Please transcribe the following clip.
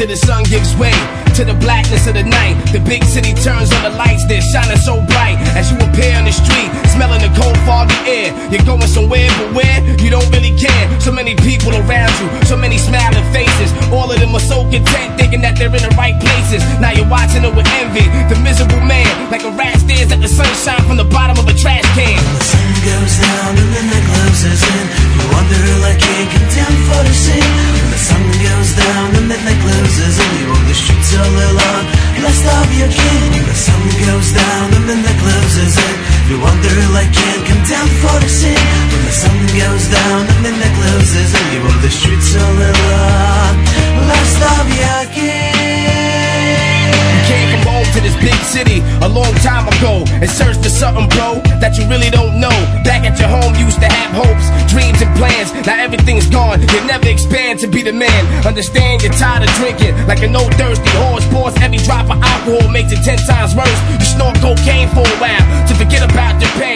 till the sun gives way to the blackness of the night. The big city turns on the lights, they're shining so bright as you appear on the street, smelling the cold foggy air. You're going somewhere, but where? You don't really care. So many people around you, so many smiling faces. All of them are so content, thinking that they're in the right places. Now you're watching it with envy. The miserable man, like a rat, stares at the sunshine from the bottom of a trash can. The sun goes down and the night closes in. You wonder like you're condemned for the sin. When the sun goes down and the night closes in, you walk the streets all alone, blessed of your king. The sun goes down and the night closes in. You wonder like you're condemned for the sin. When the sun goes down and the night closes in, you walk the streets all alone, blessed of your king. Came from home to this big city a long time ago and searched for something, bro, that you really don't know. Back at your home, you used to have hopes, dreams and plans. Now everything's gone, you never expand to be the man. Understand you're tired of drinking like an old thirsty horse. Pours every drop of alcohol, makes it 10 times worse. You snort cocaine for a while to forget about your pain.